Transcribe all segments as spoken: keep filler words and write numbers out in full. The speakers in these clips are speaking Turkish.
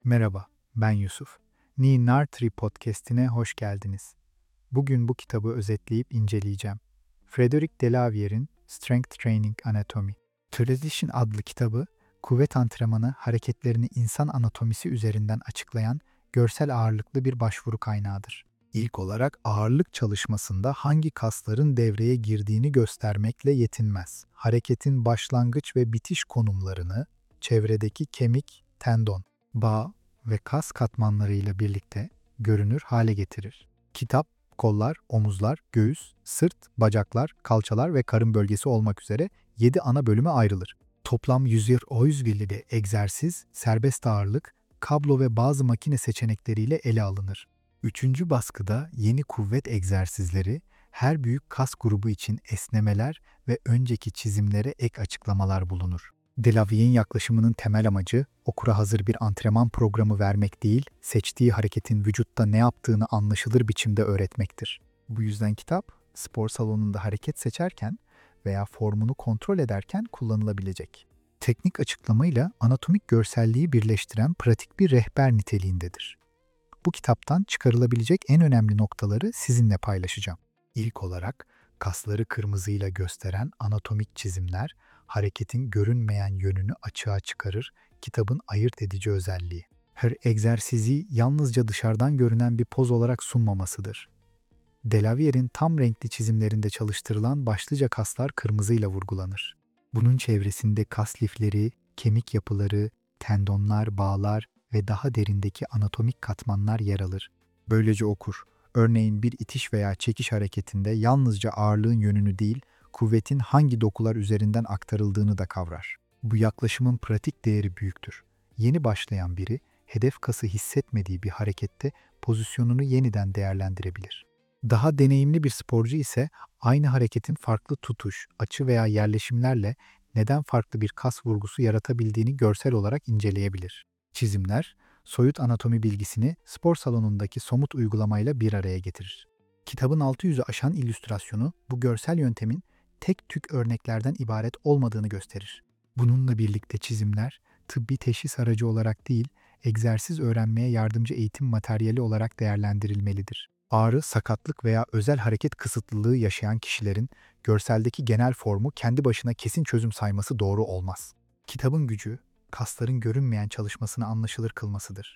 Merhaba, ben Yusuf. Knee Nartry Podcast'ine hoş geldiniz. Bugün bu kitabı özetleyip inceleyeceğim. Frederick Delavier'in Strength Training Anatomy. Tradition adlı kitabı, kuvvet antrenmanı hareketlerini insan anatomisi üzerinden açıklayan görsel ağırlıklı bir başvuru kaynağıdır. İlk olarak ağırlık çalışmasında hangi kasların devreye girdiğini göstermekle yetinmez. Hareketin başlangıç ve bitiş konumlarını, çevredeki kemik, tendon, bağ ve kas katmanlarıyla birlikte görünür hale getirir. Kitap, kollar, omuzlar, göğüs, sırt, bacaklar, kalçalar ve karın bölgesi olmak üzere yedi ana bölüme ayrılır. Toplam yüz yüz bir egzersiz, serbest ağırlık, kablo ve bazı makine seçenekleriyle ele alınır. Üçüncü baskıda yeni kuvvet egzersizleri, her büyük kas grubu için esnemeler ve önceki çizimlere ek açıklamalar bulunur. Delavier'in yaklaşımının temel amacı, okura hazır bir antrenman programı vermek değil, seçtiği hareketin vücutta ne yaptığını anlaşılır biçimde öğretmektir. Bu yüzden kitap, spor salonunda hareket seçerken veya formunu kontrol ederken kullanılabilecek. Teknik açıklamayla anatomik görselliği birleştiren pratik bir rehber niteliğindedir. Bu kitaptan çıkarılabilecek en önemli noktaları sizinle paylaşacağım. İlk olarak, kasları kırmızıyla gösteren anatomik çizimler, hareketin görünmeyen yönünü açığa çıkarır, kitabın ayırt edici özelliği. Her egzersizi yalnızca dışarıdan görünen bir poz olarak sunmamasıdır. Delavier'in tam renkli çizimlerinde çalıştırılan başlıca kaslar kırmızıyla vurgulanır. Bunun çevresinde kas lifleri, kemik yapıları, tendonlar, bağlar ve daha derindeki anatomik katmanlar yer alır. Böylece okur, örneğin bir itiş veya çekiş hareketinde yalnızca ağırlığın yönünü değil, kuvvetin hangi dokular üzerinden aktarıldığını da kavrar. Bu yaklaşımın pratik değeri büyüktür. Yeni başlayan biri, hedef kası hissetmediği bir harekette pozisyonunu yeniden değerlendirebilir. Daha deneyimli bir sporcu ise aynı hareketin farklı tutuş, açı veya yerleşimlerle neden farklı bir kas vurgusu yaratabildiğini görsel olarak inceleyebilir. Çizimler, soyut anatomi bilgisini spor salonundaki somut uygulamayla bir araya getirir. Kitabın altı yüzü aşan illüstrasyonu bu görsel yöntemin tek tük örneklerden ibaret olmadığını gösterir. Bununla birlikte çizimler, tıbbi teşhis aracı olarak değil, egzersiz öğrenmeye yardımcı eğitim materyali olarak değerlendirilmelidir. Ağrı, sakatlık veya özel hareket kısıtlılığı yaşayan kişilerin görseldeki genel formu kendi başına kesin çözüm sayması doğru olmaz. Kitabın gücü, kasların görünmeyen çalışmasını anlaşılır kılmasıdır.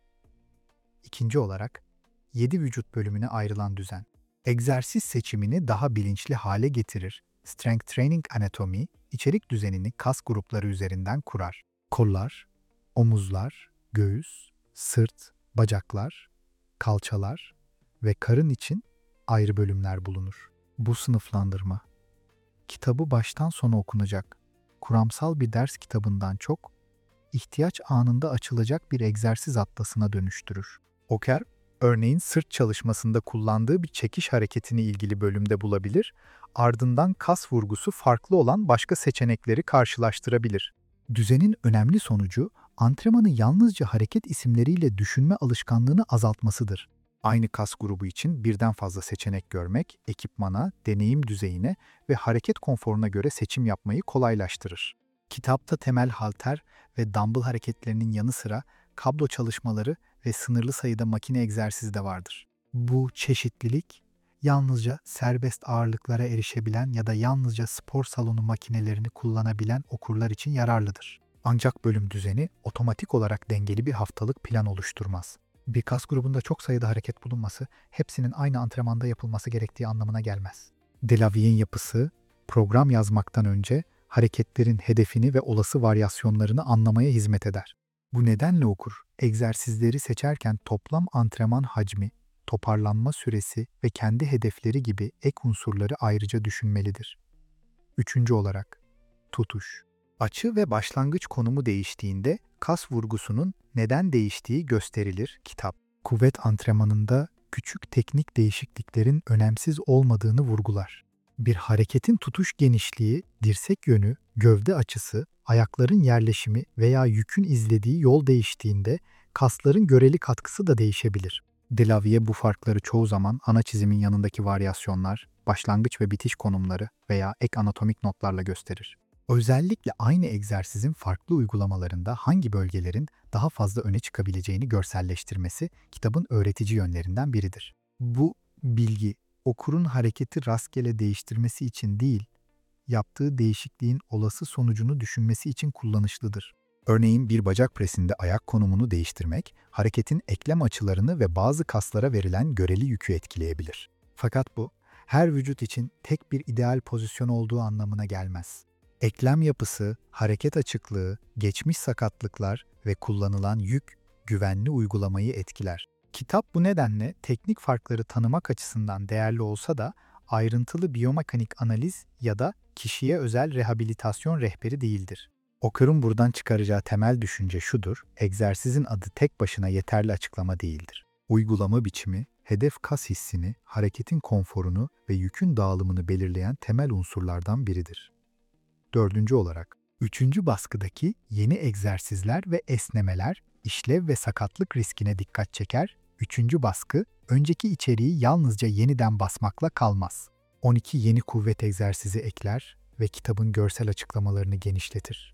İkinci olarak, yedi vücut bölümüne ayrılan düzen. Egzersiz seçimini daha bilinçli hale getirir. Strength Training Anatomy, içerik düzenini kas grupları üzerinden kurar. Kollar, omuzlar, göğüs, sırt, bacaklar, kalçalar ve karın için ayrı bölümler bulunur. Bu sınıflandırma, kitabı baştan sona okunacak, kuramsal bir ders kitabından çok, ihtiyaç anında açılacak bir egzersiz atlasına dönüştürür. Oker, örneğin sırt çalışmasında kullandığı bir çekiş hareketini ilgili bölümde bulabilir, ardından kas vurgusu farklı olan başka seçenekleri karşılaştırabilir. Düzenin önemli sonucu, antrenmanı yalnızca hareket isimleriyle düşünme alışkanlığını azaltmasıdır. Aynı kas grubu için birden fazla seçenek görmek, ekipmana, deneyim düzeyine ve hareket konforuna göre seçim yapmayı kolaylaştırır. Kitapta temel halter ve dumbbell hareketlerinin yanı sıra kablo çalışmaları ve sınırlı sayıda makine egzersizi de vardır. Bu çeşitlilik, yalnızca serbest ağırlıklara erişebilen ya da yalnızca spor salonu makinelerini kullanabilen okurlar için yararlıdır. Ancak bölüm düzeni otomatik olarak dengeli bir haftalık plan oluşturmaz. Bir kas grubunda çok sayıda hareket bulunması, hepsinin aynı antrenmanda yapılması gerektiği anlamına gelmez. Delavier'in yapısı, program yazmaktan önce hareketlerin hedefini ve olası varyasyonlarını anlamaya hizmet eder. Bu nedenle okur, egzersizleri seçerken toplam antrenman hacmi, toparlanma süresi ve kendi hedefleri gibi ek unsurları ayrıca düşünmelidir. Üçüncü olarak, tutuş. Açı ve başlangıç konumu değiştiğinde kas vurgusunun neden değiştiği gösterilir kitap. Kuvvet antrenmanında küçük teknik değişikliklerin önemsiz olmadığını vurgular. Bir hareketin tutuş genişliği, dirsek yönü, gövde açısı, ayakların yerleşimi veya yükün izlediği yol değiştiğinde kasların göreli katkısı da değişebilir. Delavier bu farkları çoğu zaman ana çizimin yanındaki varyasyonlar, başlangıç ve bitiş konumları veya ek anatomik notlarla gösterir. Özellikle aynı egzersizin farklı uygulamalarında hangi bölgelerin daha fazla öne çıkabileceğini görselleştirmesi kitabın öğretici yönlerinden biridir. Bu bilgi okurun hareketi rastgele değiştirmesi için değil, yaptığı değişikliğin olası sonucunu düşünmesi için kullanışlıdır. Örneğin bir bacak presinde ayak konumunu değiştirmek, hareketin eklem açılarını ve bazı kaslara verilen göreli yükü etkileyebilir. Fakat bu, her vücut için tek bir ideal pozisyon olduğu anlamına gelmez. Eklem yapısı, hareket açıklığı, geçmiş sakatlıklar ve kullanılan yük, güvenli uygulamayı etkiler. Kitap bu nedenle teknik farkları tanımak açısından değerli olsa da ayrıntılı biyomekanik analiz ya da kişiye özel rehabilitasyon rehberi değildir. Okurun buradan çıkaracağı temel düşünce şudur: egzersizin adı tek başına yeterli açıklama değildir. Uygulama biçimi, hedef kas hissini, hareketin konforunu ve yükün dağılımını belirleyen temel unsurlardan biridir. Dördüncü olarak, üçüncü baskıdaki yeni egzersizler ve esnemeler, işlev ve sakatlık riskine dikkat çeker. Üçüncü baskı, önceki içeriği yalnızca yeniden basmakla kalmaz. on iki yeni kuvvet egzersizi ekler ve kitabın görsel açıklamalarını genişletir.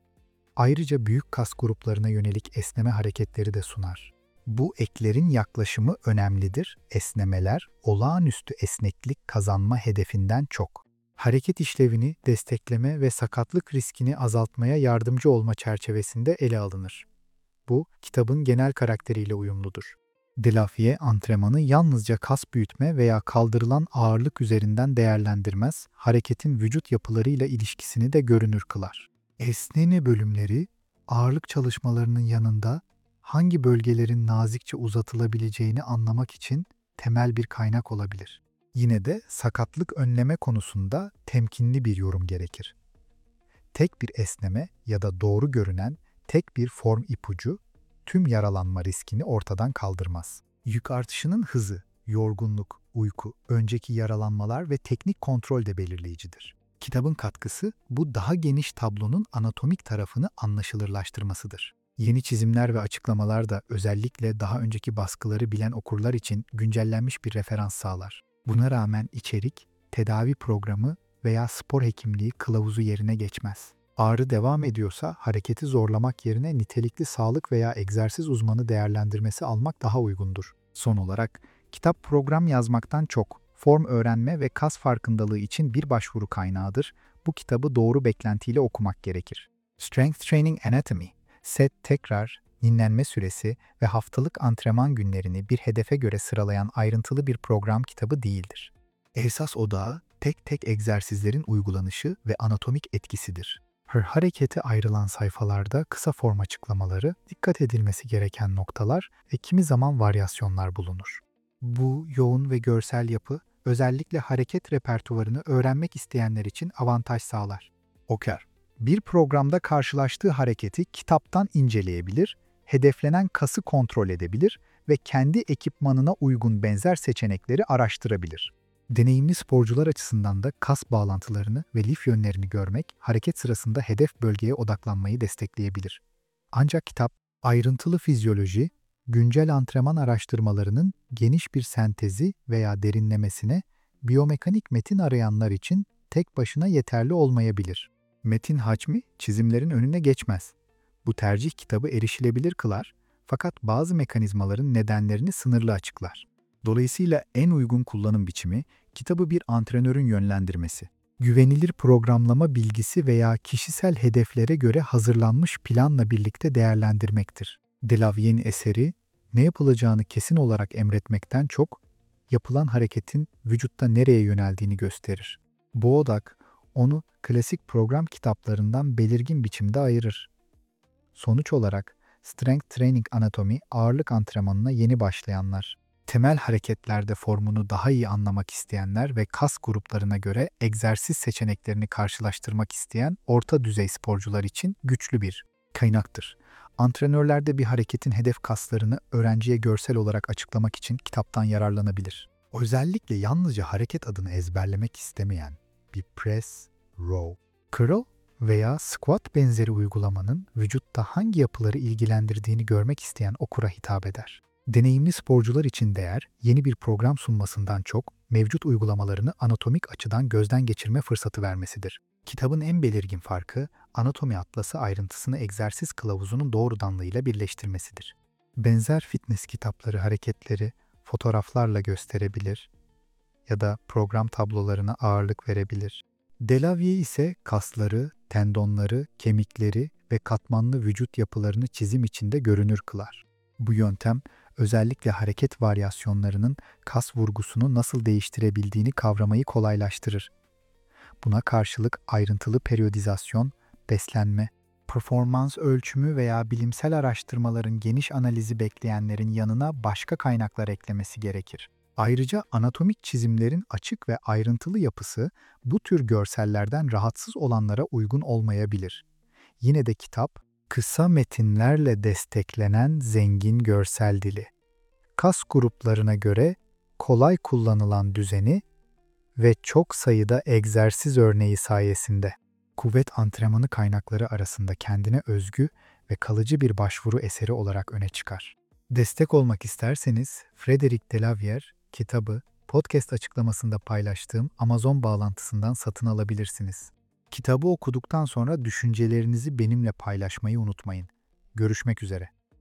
Ayrıca büyük kas gruplarına yönelik esneme hareketleri de sunar. Bu eklerin yaklaşımı önemlidir. Esnemeler, olağanüstü esneklik kazanma hedefinden çok, hareket işlevini destekleme ve sakatlık riskini azaltmaya yardımcı olma çerçevesinde ele alınır. Bu, kitabın genel karakteriyle uyumludur. Delafiye antrenmanı yalnızca kas büyütme veya kaldırılan ağırlık üzerinden değerlendirmez, hareketin vücut yapılarıyla ilişkisini de görünür kılar. Esneme bölümleri, ağırlık çalışmalarının yanında hangi bölgelerin nazikçe uzatılabileceğini anlamak için temel bir kaynak olabilir. Yine de sakatlık önleme konusunda temkinli bir yorum gerekir. Tek bir esneme ya da doğru görünen tek bir form ipucu, tüm yaralanma riskini ortadan kaldırmaz. Yük artışının hızı, yorgunluk, uyku, önceki yaralanmalar ve teknik kontrol de belirleyicidir. Kitabın katkısı, bu daha geniş tablonun anatomik tarafını anlaşılırlaştırmasıdır. Yeni çizimler ve açıklamalar da özellikle daha önceki baskıları bilen okurlar için güncellenmiş bir referans sağlar. Buna rağmen içerik, tedavi programı veya spor hekimliği kılavuzu yerine geçmez. Ağrı devam ediyorsa hareketi zorlamak yerine nitelikli sağlık veya egzersiz uzmanı değerlendirmesi almak daha uygundur. Son olarak, kitap program yazmaktan çok, form öğrenme ve kas farkındalığı için bir başvuru kaynağıdır. Bu kitabı doğru beklentiyle okumak gerekir. Strength Training Anatomy, set tekrar, dinlenme süresi ve haftalık antrenman günlerini bir hedefe göre sıralayan ayrıntılı bir program kitabı değildir. Esas odağı, tek tek egzersizlerin uygulanışı ve anatomik etkisidir. Her harekete ayrılan sayfalarda kısa form açıklamaları, dikkat edilmesi gereken noktalar ve kimi zaman varyasyonlar bulunur. Bu yoğun ve görsel yapı, özellikle hareket repertuarını öğrenmek isteyenler için avantaj sağlar. Okur, bir programda karşılaştığı hareketi kitaptan inceleyebilir, hedeflenen kası kontrol edebilir ve kendi ekipmanına uygun benzer seçenekleri araştırabilir. Deneyimli sporcular açısından da kas bağlantılarını ve lif yönlerini görmek, hareket sırasında hedef bölgeye odaklanmayı destekleyebilir. Ancak kitap, ayrıntılı fizyoloji, güncel antrenman araştırmalarının geniş bir sentezi veya derinlemesine biyomekanik metin arayanlar için tek başına yeterli olmayabilir. Metin hacmi çizimlerin önüne geçmez. Bu tercih kitabı erişilebilir kılar, fakat bazı mekanizmaların nedenlerini sınırlı açıklar. Dolayısıyla en uygun kullanım biçimi, kitabı bir antrenörün yönlendirmesi, güvenilir programlama bilgisi veya kişisel hedeflere göre hazırlanmış planla birlikte değerlendirmektir. Delavier'in eseri, ne yapılacağını kesin olarak emretmekten çok, yapılan hareketin vücutta nereye yöneldiğini gösterir. Bu odak, onu klasik program kitaplarından belirgin biçimde ayırır. Sonuç olarak, Strength Training Anatomy, ağırlık antrenmanına yeni başlayanlar, temel hareketlerde formunu daha iyi anlamak isteyenler ve kas gruplarına göre egzersiz seçeneklerini karşılaştırmak isteyen orta düzey sporcular için güçlü bir kaynaktır. Antrenörler de bir hareketin hedef kaslarını öğrenciye görsel olarak açıklamak için kitaptan yararlanabilir. Özellikle yalnızca hareket adını ezberlemek istemeyen bir press, row, curl veya squat benzeri uygulamanın vücutta hangi yapıları ilgilendirdiğini görmek isteyen okura hitap eder. Deneyimli sporcular için değer, yeni bir program sunmasından çok, mevcut uygulamalarını anatomik açıdan gözden geçirme fırsatı vermesidir. Kitabın en belirgin farkı, anatomi atlası ayrıntısını egzersiz kılavuzunun doğrudanlığıyla birleştirmesidir. Benzer fitness kitapları hareketleri fotoğraflarla gösterebilir ya da program tablolarına ağırlık verebilir. Delavie ise kasları, tendonları, kemikleri ve katmanlı vücut yapılarını çizim içinde görünür kılar. Bu yöntem, özellikle hareket varyasyonlarının kas vurgusunu nasıl değiştirebildiğini kavramayı kolaylaştırır. Buna karşılık ayrıntılı periyodizasyon, beslenme, performans ölçümü veya bilimsel araştırmaların geniş analizi bekleyenlerin yanına başka kaynaklar eklemesi gerekir. Ayrıca anatomik çizimlerin açık ve ayrıntılı yapısı bu tür görsellerden rahatsız olanlara uygun olmayabilir. Yine de kitap, kısa metinlerle desteklenen zengin görsel dili, kas gruplarına göre kolay kullanılan düzeni ve çok sayıda egzersiz örneği sayesinde kuvvet antrenmanı kaynakları arasında kendine özgü ve kalıcı bir başvuru eseri olarak öne çıkar. Destek olmak isterseniz Frederic Delavere kitabı podcast açıklamasında paylaştığım Amazon bağlantısından satın alabilirsiniz. Kitabı okuduktan sonra düşüncelerinizi benimle paylaşmayı unutmayın. Görüşmek üzere.